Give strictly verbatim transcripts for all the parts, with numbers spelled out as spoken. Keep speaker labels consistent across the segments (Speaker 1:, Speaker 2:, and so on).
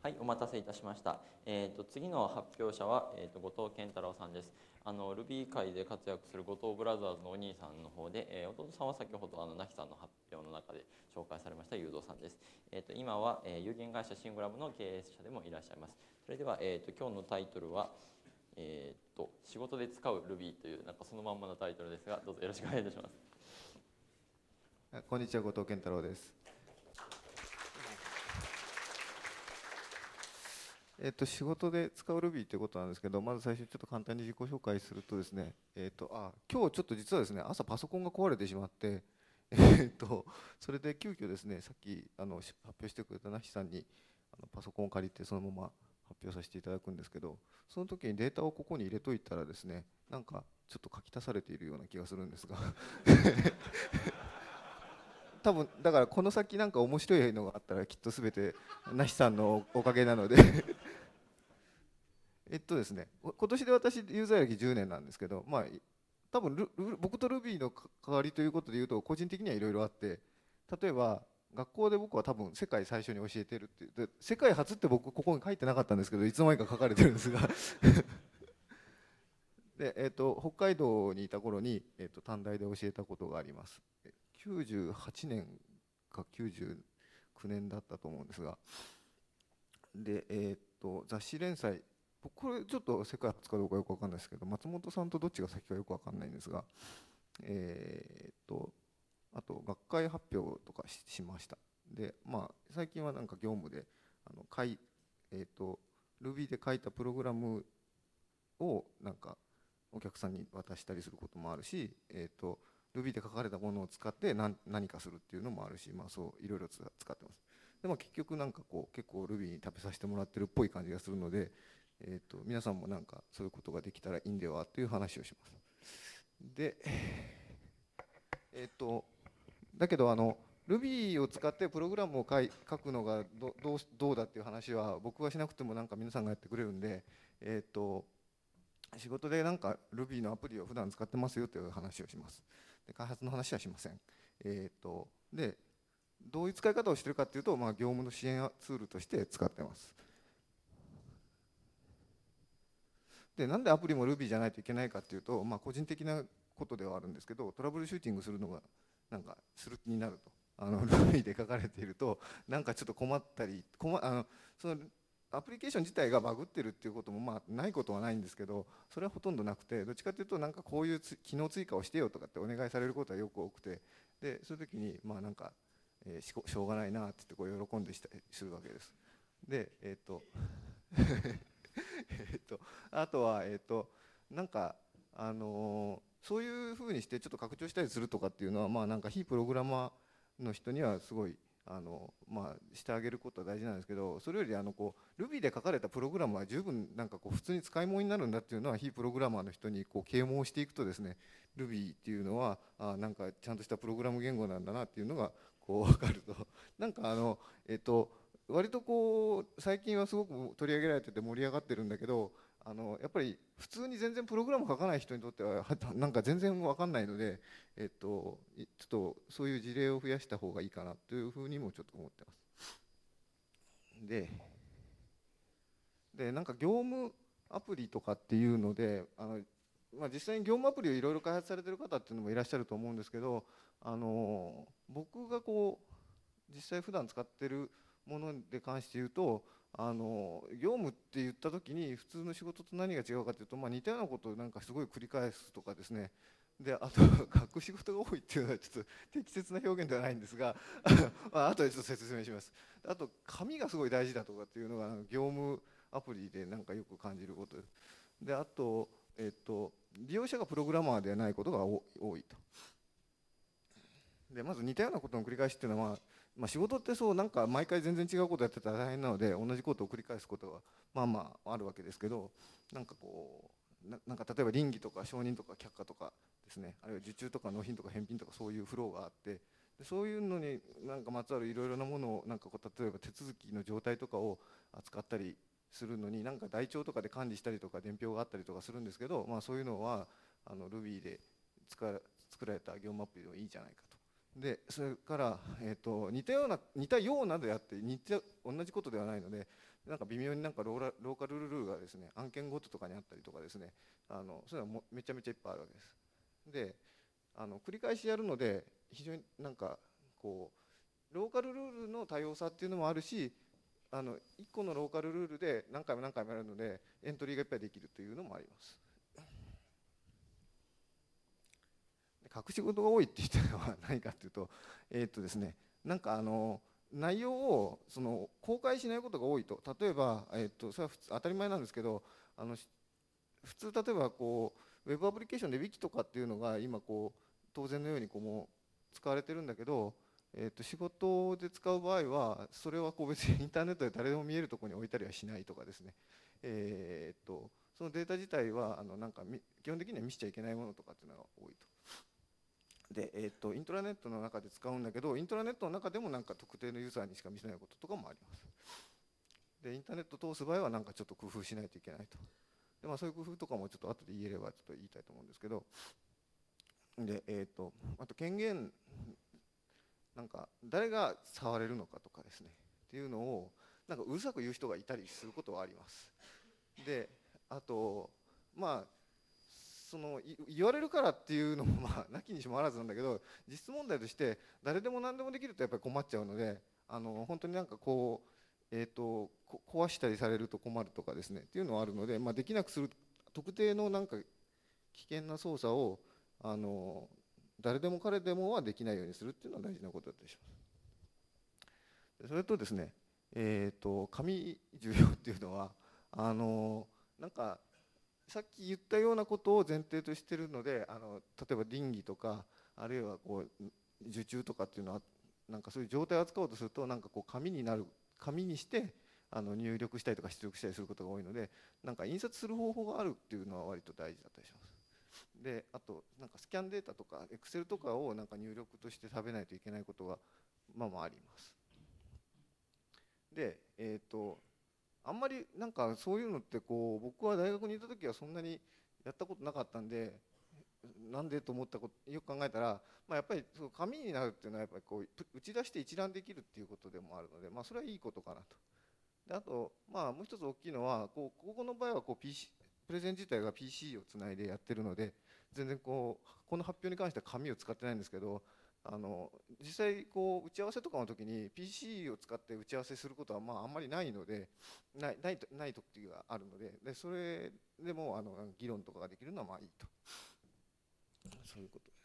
Speaker 1: はい、お待たせいたしました。えー、と次の発表者は、えー、と後藤健太郎さんです。あの Ruby 界で活躍する後藤ブラザーズのお兄さんの方で、えー、弟さんは先ほどあのナヒさんの発表の中で紹介されました誘導さんです。えー、と今は、えー、有限会社シングラムの経営者でもいらっしゃいます。それでは、えー、と今日のタイトルは、えー、と仕事で使う Ruby というなんかそのまんまのタイトルですが、どうぞよろしくお願いいたします。
Speaker 2: こんにちは、後藤健太郎です。えっと、仕事で使う Ruby ということなんですけど、まず最初にちょっと簡単に自己紹介するとですね、えっと、あ、今日ちょっと実はですね、朝パソコンが壊れてしまって、えっと、それで急遽ですね、さっきあの発表してくれたなひさんにあのパソコンを借りてそのまま発表させていただくんですけど、その時にデータをここに入れといたらですね、なんかちょっと書き足されているような気がするんですが多分だからこの先なんか面白いのがあったらきっと全てなしさんのおかげなのでえっとですね、今年で私ユーザー歴じゅうねんなんですけど、まあ多分ルル僕と Ruby の関わりということでいうと個人的にはいろいろあって、例えば学校で僕は多分世界最初に教えてるっていうで、世界初って僕ここに書いてなかったんですけどいつの間にか書かれてるんですがで、えっと、北海道にいた頃に、えっと、短大で教えたことがあります。きゅうじゅうはちねんかきゅうじゅうきゅうねんだったと思うんですが、で、えっと、雑誌連載、これちょっと世界初かどうかよくわかんないですけど、松本さんとどっちが先かよくわかんないんですが、えっと、あと学会発表とか し, しました。で、まあ、最近はなんか業務で、あの書いえっと、Ruby で書いたプログラムをなんかお客さんに渡したりすることもあるし、えー、と Ruby で書かれたものを使って何何かするっていうのもあるし、まあ、そういろいろ使ってます。でも結局なんかこう結構 Ruby に食べさせてもらってるっぽい感じがするので、えー、と皆さんもなんかそういうことができたらいいんではという話をします。で、えっ、とだけどあの Ruby を使ってプログラムを書い書くのが ど, どうどうだっていう話は僕はしなくてもなんか皆さんがやってくれるんで、えっ、と仕事でなんか Ruby のアプリを普段使ってますよという話をします。で開発の話はしません。えー、とでどういう使い方をしているかというと、まあ、業務の支援ツールとして使ってます。でなんでアプリも Ruby じゃないといけないかというと、まあ、個人的なことではあるんですけど、トラブルシューティングするのがなんかする気になると、あの Ruby で書かれているとなんかちょっと困ったり困あのそのアプリケーション自体がバグってるっていうこともまあないことはないんですけど、それはほとんどなくて、どっちかというとなんかこういう機能追加をしてよとかってお願いされることはよく多くて、でそういう時にまあなんか、えー、し, しょうがないなって言ってこう喜んでしたりするわけです。でえっ、ー、とえっとあとはえっ、ー、となんかあのー、そういうふうにしてちょっと拡張したりするとかっていうのはまあなんか非プログラマーの人にはすごいあのまあ、してあげることは大事なんですけど、それよりあのこう Ruby で書かれたプログラムは十分なんかこう普通に使い物になるんだっていうのは非プログラマーの人にこう啓蒙していくとですね、 Ruby っていうのはあなんかちゃんとしたプログラム言語なんだなっていうのがこう分かると、なんかあのえっと割とこう最近はすごく取り上げられてて盛り上がってるんだけど、あのやっぱり普通に全然プログラム書かない人にとってはなんか全然分かんないので、えっと、ちょっとそういう事例を増やした方がいいかなというふうにもちょっと思ってます。で、でなんか業務アプリとかっていうので、あの、まあ、実際に業務アプリをいろいろ開発されてる方っていうのもいらっしゃると思うんですけど、あの僕がこう実際普段使ってるもので関して言うと、あの業務って言った時に普通の仕事と何が違うかというと、まあ、似たようなことをなんかすごい繰り返すとかですね、であと書く仕事が多いっていうのはちょっと適切な表現ではないんですがまあ後でちょっと説明します。あと紙がすごい大事だとかっていうのが業務アプリでなんかよく感じることで、あと、えっと、利用者がプログラマーではないことが多いと。でまず似たようなことの繰り返しっていうのは、まあ、仕事ってそうなんか毎回全然違うことやってたら大変なので同じことを繰り返すことがまあまああるわけですけど、なんかこう な, なんか例えば倫理とか承認とか却下とかですね、あるいは受注とか納品とか返品とかそういうフローがあって、でそういうのになんかまつわるいろいろなものをなんかこう例えば手続きの状態とかを扱ったりするのになんか台帳とかで管理したりとか伝票があったりとかするんですけど、まあ、そういうのはあの Ruby で作られた業務アプリでもいいじゃないかと。 でそれから、えー、と似たような似たようなであって似て同じことではないので、なんか微妙になんかローラローカルルールがですね案件ごととかにあったりとかですね、あのそういうのはもめちゃめちゃいっぱいあるわけです。であの繰り返しやるので非常になんかこうローカルルールの多様さっていうのもあるし、あのいっこのローカルルールで何回も何回もやるのでエントリーがいっぱいできるというのもあります。隠し事が多いって言ったのは何かっていうと、えーっとですね、なんかあの内容をその公開しないことが多いと。例えば、えーっとそれは普通当たり前なんですけど、あの普通例えばこうウェブアプリケーションで ウィキ とかっていうのが今こう当然のようにこうもう使われてるんだけど、えーっと仕事で使う場合はそれはこう別にインターネットで誰でも見えるところに置いたりはしないとかですね、えーっとそのデータ自体はあのなんか基本的には見せちゃいけないものとかっていうのが多いと。で、えー、とイントラネットの中で使うんだけど、イントラネットの中でもなんか特定のユーザーにしか見せないこととかもあります。でインターネットを通す場合はなんかちょっと工夫しないといけないと。で、まあ、そういう工夫とかもちょっと後で言えればちょっと言いたいと思うんですけど、で、えー、とあと権限なんか誰が触れるのかとかですねっていうのをなんかうるさく言う人がいたりすることはあります。であとまあその言われるからっていうのもまあなきにしもあらずなんだけど、実質問題として誰でも何でもできるとやっぱり困っちゃうので、あの本当になんかこう、えー、と壊したりされると困るとかですねっていうのはあるので、まあ、できなくする特定のなんか危険な操作をあの誰でも彼でもはできないようにするっていうのは大事なことだったりします。それとですね、えー、と紙重要っていうのはあのなんかさっき言ったようなことを前提としているので、あの例えば倫理とかあるいはこう受注とかっていうのはなんかそういう状態を扱おうとするとなんかこう紙になる紙にしてあの入力したりとか出力したりすることが多いので、なんか印刷する方法があるっていうのは割と大事だったりします。であとなんかスキャンデータとかエクセルとかをなんか入力として食べないといけないことがまあまああります。でえっ、ー、とあんまりなんかそういうのってこう僕は大学にいた時はそんなにやったことなかったんで、なんでと思ったことよく考えたら、まあ、やっぱりそう紙になるっていうのはやっぱりこう打ち出して一覧できるっていうことでもあるので、まあ、それはいいことかなと。であと、まあ、もう一つ大きいのはこうここの場合はこう ピーシー プレゼン自体が ピーシー をつないでやってるので全然こうこの発表に関しては紙を使ってないんですけど、あの実際こう打ち合わせとかの時に ピーシー を使って打ち合わせすることはまああんまりないのでないないとない時があるので、でそれでもあの議論とかができるのはまあいいと、そういうことです。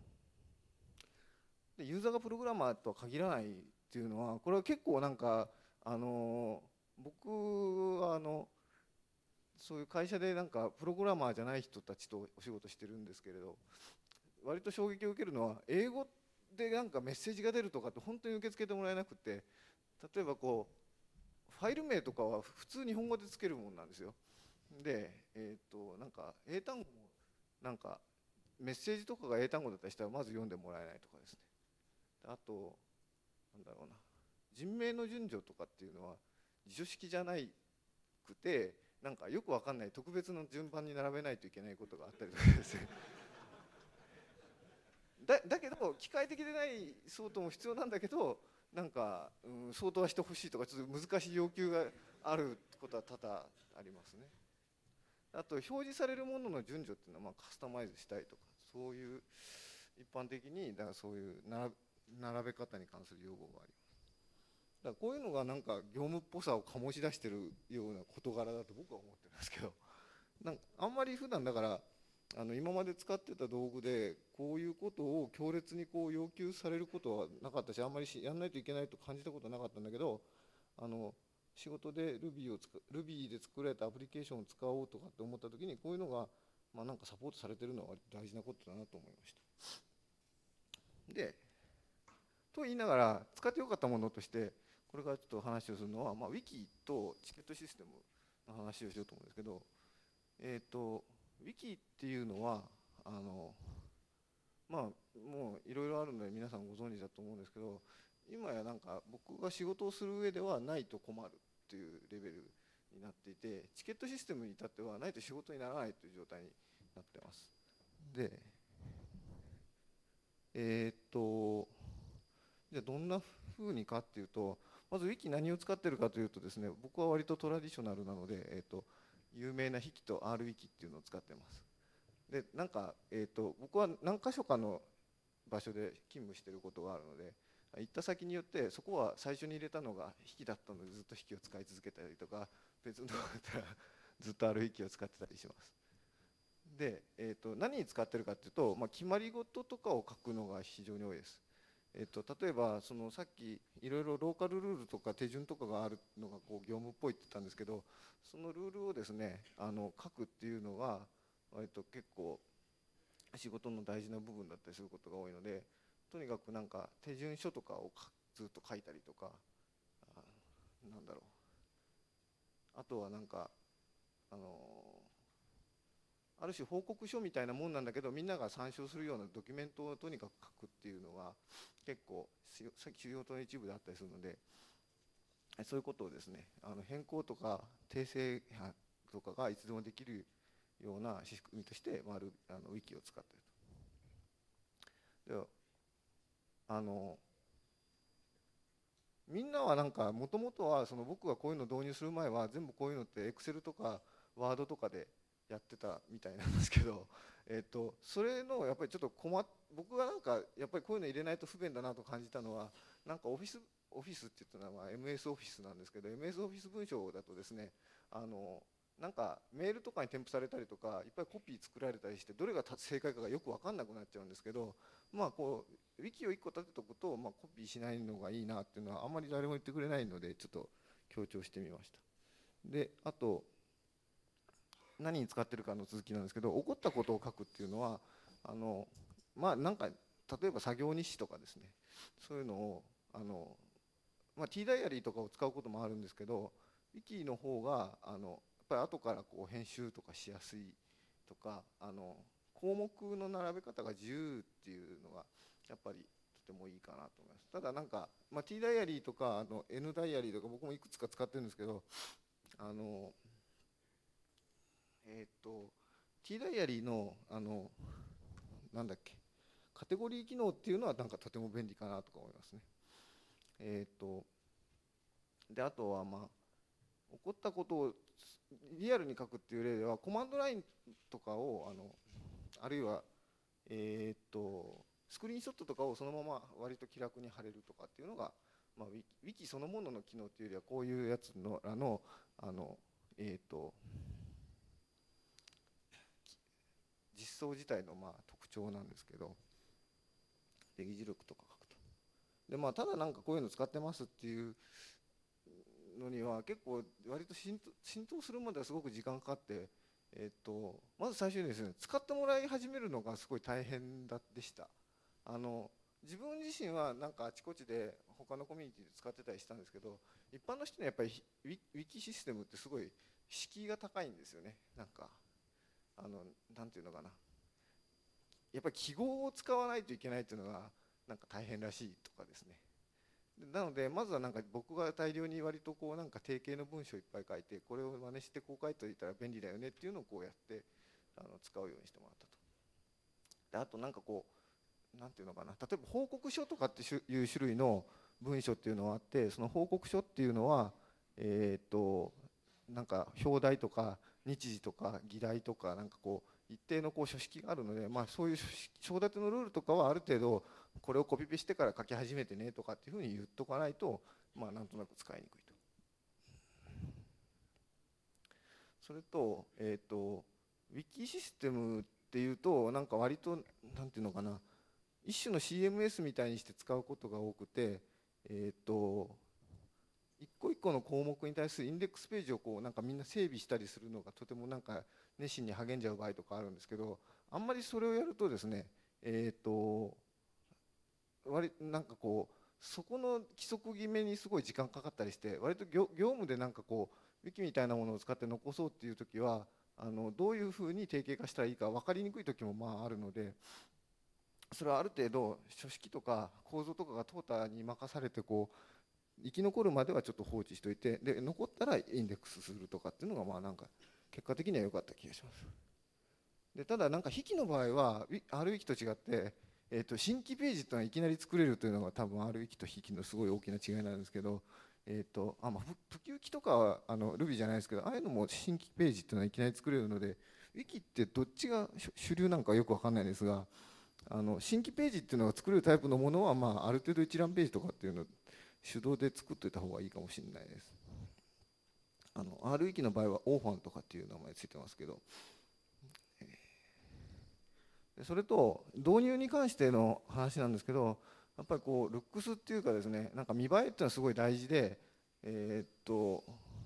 Speaker 2: でユーザーがプログラマーとは限らないっていうのはこれは結構なんかあの僕はあのそういう会社でなんかプログラマーじゃない人たちとお仕事してるんですけれど、割と衝撃を受けるのは英語でなんかメッセージが出るとかって本当に受け付けてもらえなくて、例えばこうファイル名とかは普通日本語でつけるもんなんですよ。でえっ、となんか英単語もなんかメッセージとかが英単語だったりしたらまず読んでもらえないとかですね。あとなんだろうな、人名の順序とかっていうのは辞書式じゃないくてなんかよくわかんない特別の順番に並べないといけないことがあったりとかですねだ, だけど機械的でない相当も必要なんだけどなんか、うん、相当はしてほしいとかちょっと難しい要求があることは多々ありますね。あと表示されるものの順序っていうのはまあカスタマイズしたいとかそういう一般的にだからそういう並べ方に関する用語があります。だからこういうのがなんか業務っぽさを醸し出してるような事柄だと僕は思ってるんですけど、なんかあんまり普段だからあの今まで使ってた道具でこういうことを強烈にこう要求されることはなかったし、あんまりしやんないといけないと感じたことはなかったんだけど、あの仕事で Ruby を使 Ruby で作られたアプリケーションを使おうとかって思った時にこういうのがまあなんかサポートされてるのは大事なことだなと思いました。でと言いながら使ってよかったものとしてこれからちょっと話をするのは、まあ、Wiki とチケットシステムの話をしようと思うんですけど、えっと Wiki っていうのはあのまあもういろいろあるので皆さんご存知だと思うんですけど、今やなんか僕が仕事をする上ではないと困るっていうレベルになっていて、チケットシステムに至ってはないと仕事にならないという状態になってます。でえーっとじゃあどんな風にかっていうと、まずウィキ何を使ってるかというとですね、僕は割とトラディショナルなので、えーっと有名なヒキと R ウィキっていうのを使ってます。でなんか、えー、と僕は何箇所かの場所で勤務していることがあるので、行った先によってそこは最初に入れたのが引きだったのでずっと引きを使い続けたりとか、別のところだったらずっとある引きを使ってたりします。で、えー、と何に使ってるかっていうと、まあ、決まり事とかを書くのが非常に多いです。えー、と例えばそのさっきいろいろローカルルールとか手順とかがあるのがこう業務っぽいって言ったんですけど、そのルールをですねあの書くっていうのが割と結構仕事の大事な部分だったりすることが多いので、とにかくなんか手順書とかをずっと書いたりとか、あなんだろう、あとはなんかあのある種報告書みたいなもんなんだけど、みんなが参照するようなドキュメントをとにかく書くっていうのが結構仕事の一部であったりするので、そういうことをですねあの変更とか訂正とかがいつでもできるような仕組みとして、まあ、あのウィキを使っていると。であのみんなはなんかもともとはその僕がこういうの導入する前は全部こういうのってエクセルとかワードとかでやってたみたいなんですけど、えっとそれのやっぱりちょっと困っ僕がなんかやっぱりこういうの入れないと不便だなと感じたのは、なんかオフィスオフィスって言ったのは エムエス オフィスなんですけど、 エムエス オフィス文章だとですね、あのなんかメールとかに添付されたりとかいっぱいコピー作られたりして、どれが正解かがよく分かんなくなっちゃうんですけど、まあこうウィキをいっこ立てておくと、まあ、コピーしないのがいいなっていうのはあんまり誰も言ってくれないので、ちょっと強調してみました。であと何に使ってるかの続きなんですけど、起こったことを書くっていうのはあのまあなんか例えば作業日誌とかですね、そういうのをあの、まあ、T ダイアリーとかを使うこともあるんですけど、ウィキの方があのやっぱり後からこう編集とかしやすいとか、あの項目の並べ方が自由っていうのがやっぱりとてもいいかなと思います。ただなんか、まあ、T ダイアリーとかあの N ダイアリーとか僕もいくつか使ってるんですけど、あのえっ、ー、と T ダイアリーのあのなんだっけカテゴリー機能っていうのはなんかとても便利かなとか思いますね。えっ、ー、とであとはまあ起こったことをリアルに書くっていう例では、コマンドラインとかをあのあるいはえー、っとスクリーンショットとかをそのまま割と気楽に貼れるとかっていうのが、まあ、ウィキ、ウィキそのものの機能っていうよりはこういうやつのあのあの、えー、っと実装自体のまあ特徴なんですけど、で議事録とか書くと。でまあただなんかこういうの使ってますっていうのには結構割と浸透、浸透するまではすごく時間かかって、えー、とまず最初にですね使ってもらい始めるのがすごい大変だでした。あの自分自身はなんかあちこちで他のコミュニティで使ってたりしたんですけど、一般の人にはやっぱりウィ、ウィキシステムってすごい敷居が高いんですよね。なんかあのなんていうのかな、やっぱり記号を使わないといけないっていうのがなんか大変らしいとかですね。なのでまずはなんか僕が大量に割とこうなんか定型の文章をいっぱい書いて、これを真似してこう書いておいたら便利だよねっていうのをこうやってあの使うようにしてもらったと。であとなんかこうなんていうのかな、例えば報告書とかっていう種類の文書っていうのがあって、その報告書っていうのはえっとなんか表題とか日時とか議題とかなんかこう一定のこう書式があるので、まあ、そういう章立てのルールとかはある程度これをコピペしてから書き始めてねとかっていうふうに言っとかないと、まあ、なんとなく使いにくいと。それと、えっと、ウィキシステムっていうとなんか割となんていうのかな、一種の シーエムエス みたいにして使うことが多くて、えっと一個一個の項目に対するインデックスページをこうなんかみんな整備したりするのがとてもなんか熱心に励んじゃう場合とかあるんですけど、あんまりそれをやるとですね、えっと割なんかこうそこの規則決めにすごい時間かかったりして、割と業業務でなんかこうウィキみたいなものを使って残そうっていう時はあのどういうふうに定型化したらいいか分かりにくい時もまああるので、それはある程度書式とか構造とかがトータに任されてこう生き残るまではちょっと放置しておいて、で残ったらインデックスするとかっていうのがまあなんか結果的には良かった気がします。でただなんか引きの場合は R ウィキと違ってえー、と新規ページっていうのはいきなり作れるというのが多分 R ウィキと Wiki のすごい大きな違いなんですけど、えーとあまあ、普及機とかはあの Ruby じゃないですけど、ああいうのも新規ページっていうのはいきなり作れるので、Wiki ってどっちが主流なんかよく分かんないんですが、あの新規ページっていうのが作れるタイプのものは、まあ、ある程度一覧ページとかっていうのを手動で作っておいた方がいいかもしれないです。あの R ウィキの場合はオーファンとかっていう名前ついてますけど、それと導入に関しての話なんですけど、やっぱりこうルックスっていうかですね、なんか見栄えっていうのはすごい大事で、えーっと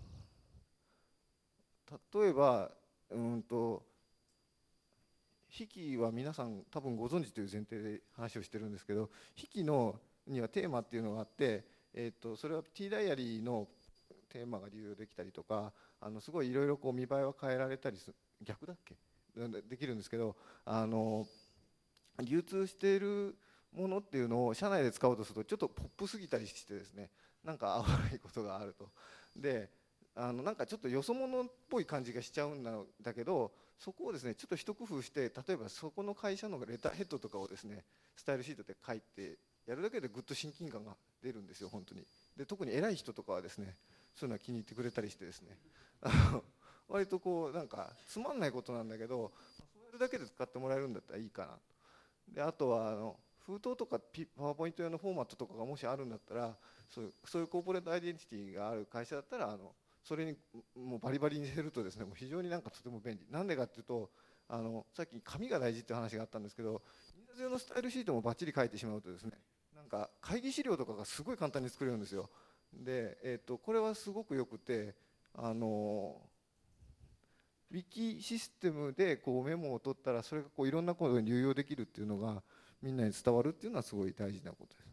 Speaker 2: 例えばうんと筆記は皆さん多分ご存知という前提で話をしてるんですけど、筆記のにはテーマっていうのがあって、えーっとそれは T ダイアリーのテーマが利用できたりとか、あのすごいいろいろこう見栄えは変えられたりする、逆だっけできるんですけど、あの流通しているものっていうのを社内で使おうとするとちょっとポップすぎたりしてですね、なんか悪いことがあると。であのなんかちょっとよそ者っぽい感じがしちゃうんだけど、そこをですねちょっと一工夫して、例えばそこの会社のレターヘッドとかをですねスタイルシートで書いてやるだけでぐっと親近感が出るんですよ本当に。で特に偉い人とかはですねそういうのは気に入ってくれたりしてですね、あの割とこうなんかつまんないことなんだけど、そうやるだけで使ってもらえるんだったらいいかな。であとはあの封筒とかパワーポイント用のフォーマットとかがもしあるんだったら、そういうそういうコーポレートアイデンティティがある会社だったら、あのそれにもうバリバリにせるとですね、もう非常になんかとても便利。なんでかっていうと、あのさっき紙が大事っていう話があったんですけど、みんな用のスタイルシートもバッチリ書いてしまうとですね、なんか会議資料とかがすごい簡単に作れるんですよ。で、えー、とこれはすごくよくて、あのウィキシステムでこうメモを取ったら、それがこういろんなことに流用できるっていうのがみんなに伝わるっていうのはすごい大事なことです。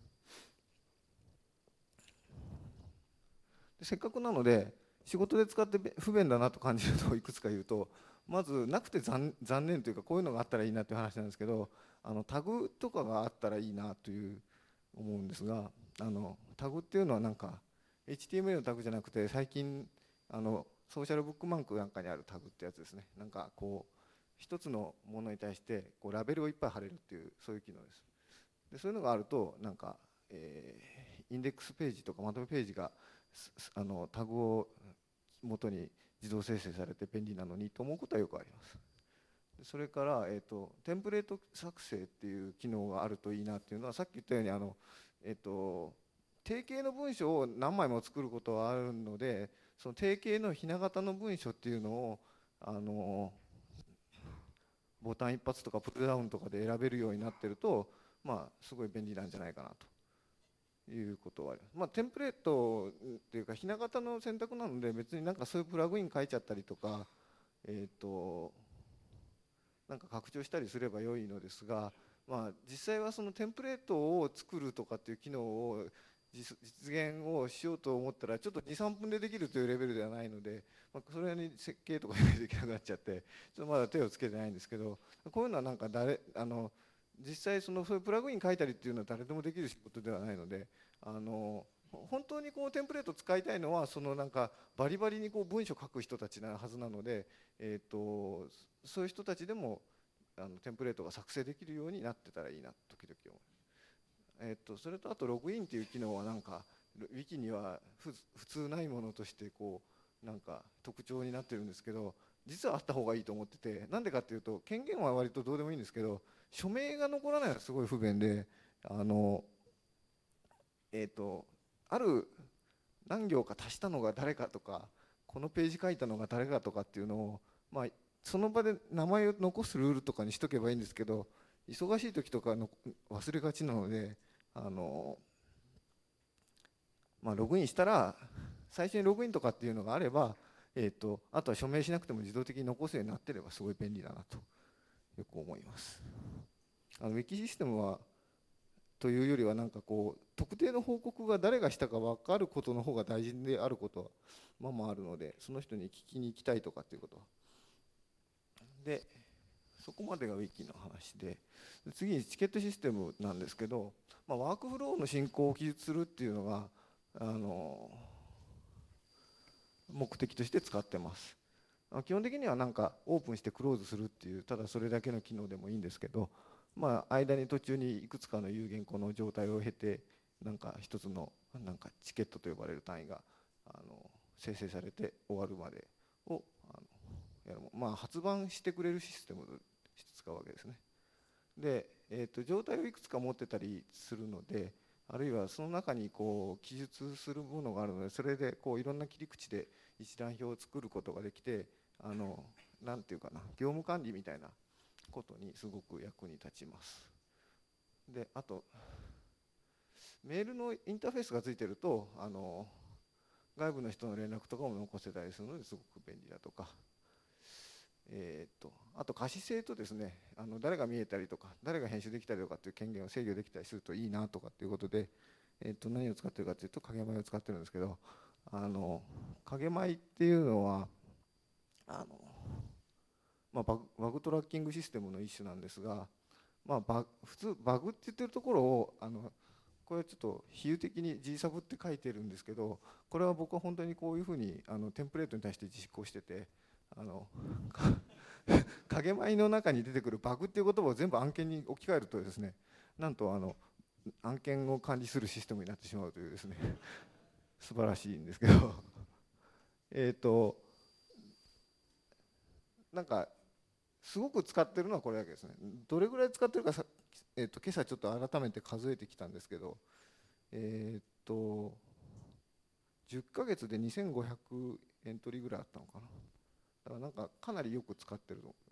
Speaker 2: でせっかくなので仕事で使って不便だなと感じるのをいくつか言うと、まずなくて 残, 残念というか、こういうのがあったらいいなという話なんですけど、あのタグとかがあったらいいなという思うんですが、あのタグっていうのはなんか エイチティーエムエル のタグじゃなくて、最近あのソーシャルブックマークなんかにあるタグってやつですね。なんかこう一つのものに対してこうラベルをいっぱい貼れるっていう、そういう機能です。でそういうのがあると、なんか、えーインデックスページとかまとめページがあのタグを元に自動生成されて便利なのにと思うことはよくあります。それから、えーと、テンプレート作成っていう機能があるといいなっていうのは、さっき言ったようにあの、えーと、定型の文章を何枚も作ることはあるので、その定型のひな形の文章っていうのをあのボタン一発とかプルダウンとかで選べるようになってると、まあ、すごい便利なんじゃないかなということはあります。まあ、テンプレートっていうかひな形の選択なので、別になんかそういうプラグイン書いちゃったりとか、えーとなんか拡張したりすれば良いのですが、まあ、実際はそのテンプレートを作るとかっていう機能を実現をしようと思ったら、ちょっとにさんぷんでできるというレベルではないので、まあ、それに設計とかできなくなっちゃって、ちょっとまだ手をつけてないんですけど、こういうのはなんか誰あの実際そのそういうプラグイン書いたりっていうのは誰でもできる仕事ではないので、あの本当にこうテンプレート使いたいのは、そのなんかバリバリにこう文章書く人たちなはずなので、えー、とそういう人たちでもあのテンプレートが作成できるようになってたらいいな時々思います。えー、とそれとあとログインっていう機能はなんかウィキには普通ないものとしてこうなんか特徴になってるんですけど、実はあった方がいいと思ってて、なんでかっていうと、権限は割とどうでもいいんですけど、署名が残らないのはすごい不便で、あのえっ、とある何行か足したのが誰かとか、このページ書いたのが誰かとかっていうのを、まあ、その場で名前を残すルールとかにしとけばいいんですけど、忙しい時とかの忘れがちなので、あの、まあ、ログインしたら最初にログインとかっていうのがあれば、えー、とあとは署名しなくても自動的に残すようになってればすごい便利だなとよく思います。あのウィキシステムはというよりは、なんかこう特定の報告が誰がしたか分かることの方が大事であることはまあまああるので、その人に聞きに行きたいとかっていうことはで、そこまでがウィキの話で、次にチケットシステムなんですけど、まあ、ワークフローの進行を記述するっていうのがあの目的として使ってます。基本的にはなんかオープンしてクローズするっていう、ただそれだけの機能でもいいんですけど、 まあ、間に途中にいくつかの有言語の状態を経てなんか一つのなんかチケットと呼ばれる単位があの生成されて終わるまでをあのやる、まあ、発売してくれるシステムとして使うわけですね。で、えー、と状態をいくつか持ってたりするので、あるいはその中にこう記述するものがあるので、それでこういろんな切り口で一覧表を作ることができて、あのなんていうかな、業務管理みたいなことにすごく役に立ちます。で、あとメールのインターフェースがついてるとあの外部の人の連絡とかも残せたりするのですごく便利だとか、えー、とあと可視性とですね、あの誰が見えたりとか誰が編集できたりとかっていう権限を制御できたりするといいなとかっていうことで、えー、と何を使ってるかというと影米を使ってるんですけど、あの影米っていうのはあの、まあ、バグ、バグトラッキングシステムの一種なんですが、まあ、バ普通バグって言ってるところをあのこれちょっと比喩的に G サブって書いてるんですけど、これは僕は本当にこういうふうにあのテンプレートに対して実行してて、あの影米の中に出てくるバグっていう言葉を全部案件に置き換えるとですね、なんとあの案件を管理するシステムになってしまうというですね素晴らしいんですけどえっとなんかすごく使ってるのはこれだけですね。どれぐらい使ってるかさ、えー、と今朝ちょっと改めて数えてきたんですけど、えっとじゅっかげつでにせんごひゃくエントリーぐらいあったのかな。だからなんかかなりよく使ってると思います。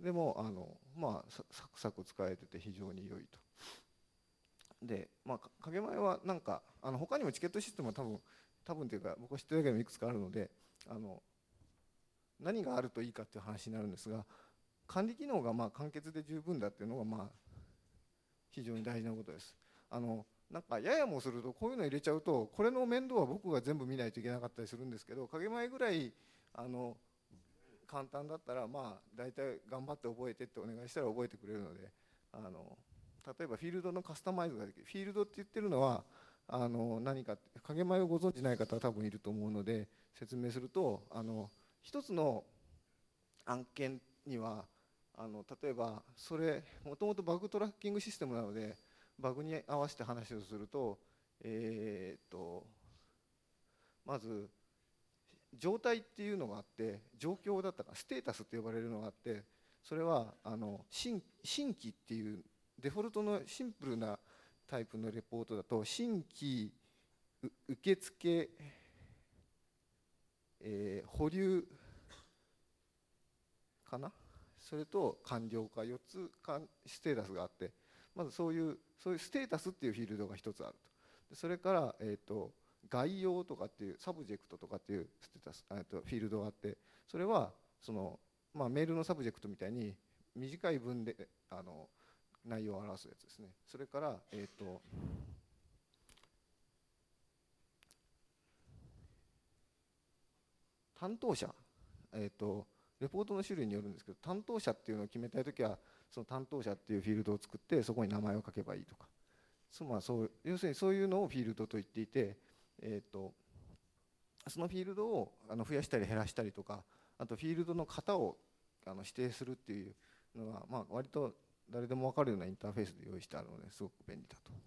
Speaker 2: でもあのまあサクサク使えてて非常に良いと。で、まあ影前はなんかあの他にもチケットシステムは多分多分というか僕は知ってるだけでもいくつかあるので、あの何があるといいかっていう話になるんですが、管理機能がまあ簡潔で十分だっていうのがまあ非常に大事なことです。あのなんかややもするとこういうの入れちゃうとこれの面倒は僕が全部見ないといけなかったりするんですけど、影前ぐらいあの簡単だったらまあ大体頑張って覚えてってお願いしたら覚えてくれるので、あの例えばフィールドのカスタマイズができる。フィールドって言ってるのはあの何か影前をご存じない方は多分いると思うので説明すると、あの一つの案件にはあの例えばそれもともとバグトラッキングシステムなのでバグに合わせて話をすると、えー、っとまず状態っていうのがあって、状況だったかステータスって呼ばれるのがあって、それはあの 新, 新規っていうデフォルトのシンプルなタイプのレポートだと新規受付、えー、保留かな、それと完了かよっつかステータスがあって、まずそういうそういうステータスっていうフィールドが一つあると。それから、えー、と概要とかっていうサブジェクトとかっていうステータス、えー、とフィールドがあって、それはその、まあ、メールのサブジェクトみたいに短い文であの内容を表すやつですね。それから、えー、と担当者、えー、とレポートの種類によるんですけど、担当者っていうのを決めたいときはその担当者っていうフィールドを作ってそこに名前を書けばいいとか、そまあ、そう要するにそういうのをフィールドと言っていて、えー、とそのフィールドをあの増やしたり減らしたりとか、あとフィールドの型をあの指定するっていうのは、まあ、割と誰でも分かるようなインターフェースで用意してあるのですごく便利だと。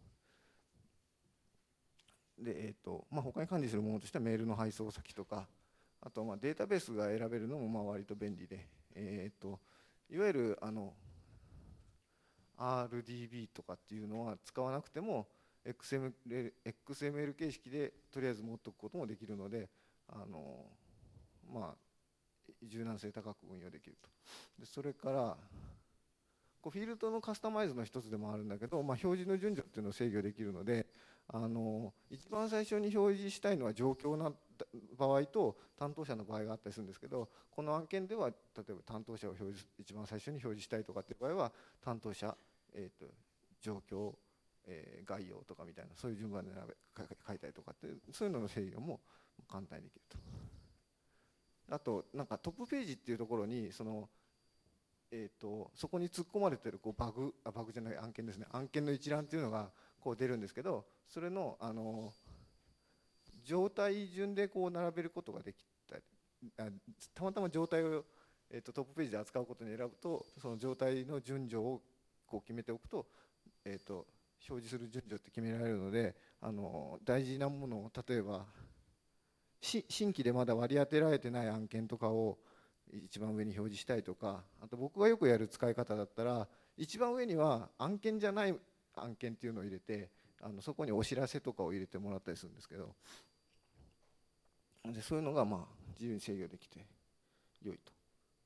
Speaker 2: で、えーとまあ、他に管理するものとしてはメールの配送先とか、あとまあデータベースが選べるのもまあ割と便利で、えー、といわゆるあの アールディービー とかっていうのは使わなくても エックスエムエル, エックスエムエル 形式でとりあえず持っておくこともできるので、あのまあ柔軟性高く運用できると。でそれからこうフィールドのカスタマイズの一つでもあるんだけど、まあ、表示の順序っていうのを制御できるので、あの一番最初に表示したいのは状況な場合と担当者の場合があったりするんですけど、この案件では例えば担当者を表示一番最初に表示したいとかっていう場合は担当者、えー、と状況、えー、概要とかみたいなそういう順番で書いたりとかってそういうのの制御も簡単にできると。あとなんかトップページっていうところにそのえー、とそこに突っ込まれてるこうバグあバグじゃない案件ですね、案件の一覧っていうのがこう出るんですけど、それの、あの状態順でこう並べることができたり、あたまたま状態を、えー、とトップページで扱うことに選ぶとその状態の順序を個決めておくと、えー、と表示する順序って決められるので、あの大事なものを例えばし新規でまだ割り当てられてない案件とかを一番上に表示したいとか、あと僕がよくやる使い方だったら一番上には案件じゃない案件っていうのを入れて、あのそこにお知らせとかを入れてもらったりするんですけど、でそういうのがまあ自由に制御できて良いと。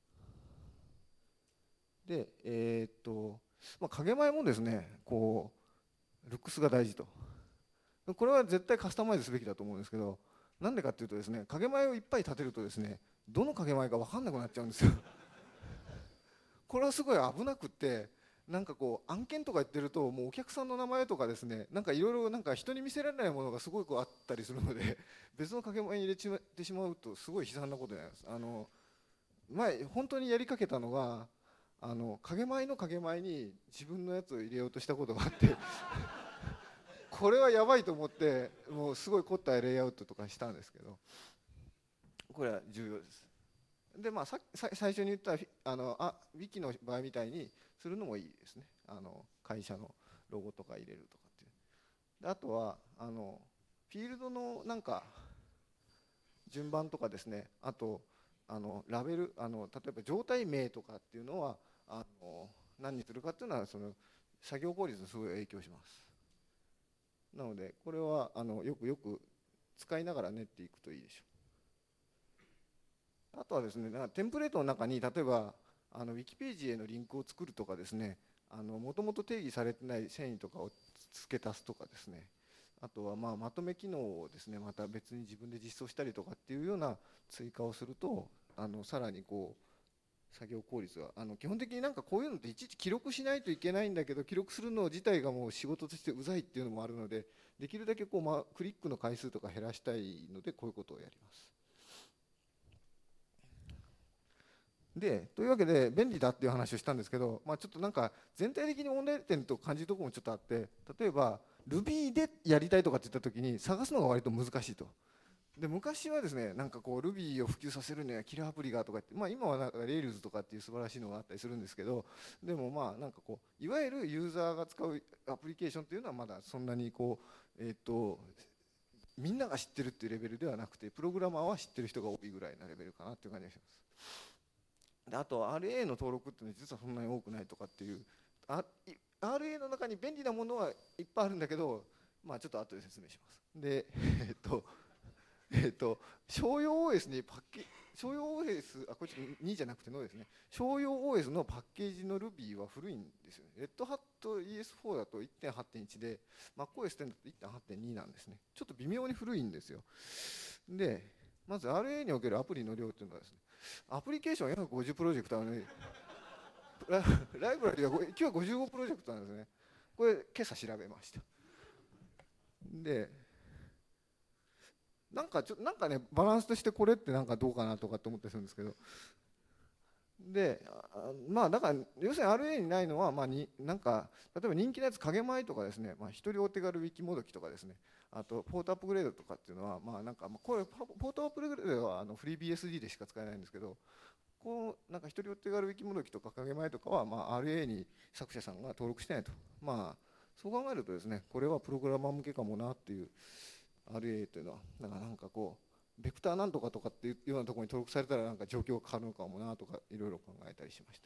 Speaker 2: で、えー、っと、まあ、影前もですね、こうルックスが大事と。これは絶対カスタマイズすべきだと思うんですけど、なんでかっていうとですね、影前をいっぱい立てるとですね、どの影前か分かんなくなっちゃうんですよ。これはすごい危なくって、なんかこう案件とか言ってるともうお客さんの名前とかですね、なんかいろいろなんか人に見せられないものがすごいこうあったりするので、別の影前に入れてしまうとすごい悲惨なことになります。あの前本当にやりかけたのが、あの影前の影前に自分のやつを入れようとしたことがあってこれはやばいと思って、もうすごい凝ったレイアウトとかしたんですけど、これは重要です。でまあ、ささ最初に言ったあのあウィキの場合みたいにするのもいいですね。あの会社のロゴとか入れるとかっていう。であとはあのフィールドのなんか順番とかですね、あとあのラベル、あの例えば状態名とかっていうのはあの何にするかっていうのはその作業効率にすごい影響します。なのでこれはあのよくよく使いながら練っていくといいでしょう。あとはですね、なんかテンプレートの中に例えばあのウィキページへのリンクを作るとかですね、もともと定義されてない遷移とかを付け足すとかですね、あとはまあまとめ機能をですねまた別に自分で実装したりとかっていうような追加をすると、あのさらにこう作業効率が、あの基本的になんかこういうのっていちいち記録しないといけないんだけど、記録するの自体がもう仕事としてうざいっていうのもあるので、できるだけこう、ま、クリックの回数とか減らしたいのでこういうことをやります。でというわけで便利だっていう話をしたんですけど、まあ、ちょっとなんか全体的に問題点と感じるところもちょっとあって、例えば Ruby でやりたいとかって言った時に探すのが割と難しいと。で昔はですね、なんかこう Ruby を普及させるにはキラーアプリがとかって、まあ、今はなんか Rails とかっていう素晴らしいのがあったりするんですけど、でもまあなんかこういわゆるユーザーが使うアプリケーションっていうのはまだそんなにこうえっとみんなが知ってるっていうレベルではなくて、プログラマーは知ってる人が多いぐらいなレベルかなっていう感じがします。であと アールエー の登録っていうのは実はそんなに多くないとかっていう、あ アールエー の中に便利なものはいっぱいあるんだけど、まあちょっと後で説明します。でえっとえっと商用 オーエス にパッケ商用 オーエス、あこれちょっとにじゃなくてのですね、商用 オーエス のパッケージの Ruby は古いんですよね。レッドハット イーエスフォー だと いってんはちてんいち で MacOS テンだと いってんはちてんに なんですね。ちょっと微妙に古いんですよ。でまず アールエー におけるアプリの量っていうのはですね、アプリケーションよんひゃくごじゅうプロジェクトあるのにラライブラリが今日はごじゅうごプロジェクトなんですね。これ今朝調べました。でなんかちょなんかねバランスとしてこれってなんかどうかなとかって思ったりするんですけど、でまあだから要するに アールエー にないのは、まあになんか例えば人気のやつ影前とかですね、まあ、一人お手軽ウィキもどきとかですね、あとポートアップグレードとかっていうのはまあなんかこれポートアップグレードはあのフリー ビーエスディー でしか使えないんですけど、こうなんか一人お手軽ウィキもどきとか影前とかはまあ アールエー に作者さんが登録してないと、まあそう考えるとですね、これはプログラマー向けかもなっていう アールエー というのはなんかなんかこうベクターなんとかとかっていうようなところに登録されたらなんか状況が変わるのかもなとかいろいろ考えたりしました。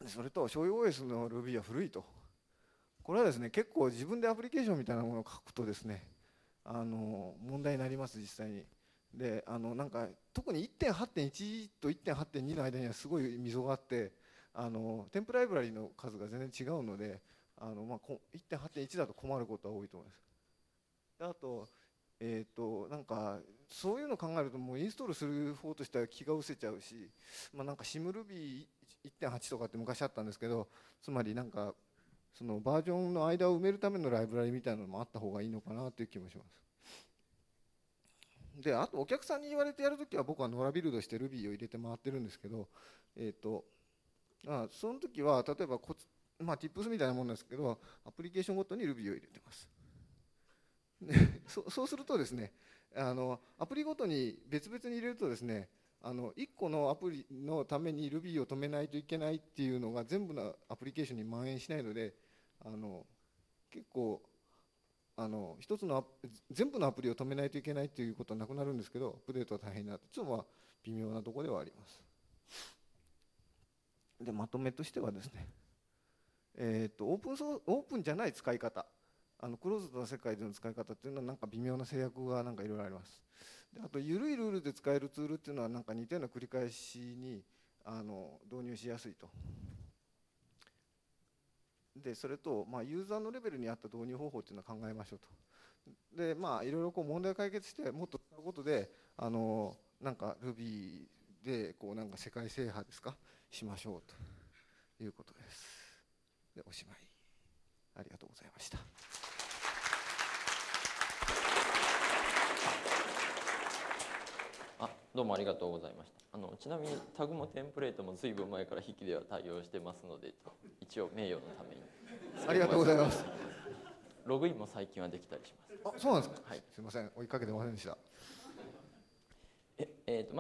Speaker 2: それと商用 オーエス の Ruby は古いと。これはですね結構自分でアプリケーションみたいなものを書くとですね、あの問題になります実際に。であのなんか特に いってんはちてんいち と いってんはちてんに の間にはすごい溝があって、あの添付ライブラリの数が全然違うので、あの、まあ、いってんはちてんいち だと困ることは多いと思います。であとえー、となんかそういうのを考えるともうインストールする方としては気が失せちゃうし、まあ、なんか シムルビーいってんはち とかって昔あったんですけど、つまりなんかそのバージョンの間を埋めるためのライブラリみたいなのもあった方がいいのかなという気もします。であとお客さんに言われてやるときは僕はノラビルドして Ruby を入れて回ってるんですけど、えー、とあその時は例えばコツ、まあ、Tips みたいなものですけどアプリケーションごとに Ruby を入れてます。そそうするとですね、あのアプリごとに別々に入れるとですね、 あのいっこのアプリのために Ruby を止めないといけないっていうのが全部のアプリケーションに蔓延しないので、あの結構あの一つのア全部のアプリを止めないといけないということはなくなるんですけど、アップデートは大変になって、ちょっとまあ微妙なところではあります。でまとめとしてはですね、えー、とオープンソーオープンじゃない使い方、あのクローズドな世界での使い方っていうのはなんか微妙な制約がなんかいろいろあります。であと緩いルールで使えるツールっていうのはなんか似たような繰り返しにあの導入しやすいと。でそれと、まあ、ユーザーのレベルに合った導入方法っていうのは考えましょうと。でまあいろいろこう問題を解決してもっと使うことで、あのなんか Ruby でこうなんか世界制覇ですかしましょうということです。でおしまい。ありがとうございました。
Speaker 1: あ、どうもありがとうございました。あのちなみにタグもテンプレートも随分前から筆記では対応してますので、一応名誉のために。
Speaker 2: ありがとうございます。
Speaker 1: ログインも最近はできたりします。
Speaker 2: あ、そうなんですか。
Speaker 1: はい、
Speaker 2: すみません、追いかけてませんでした。
Speaker 1: え、えーと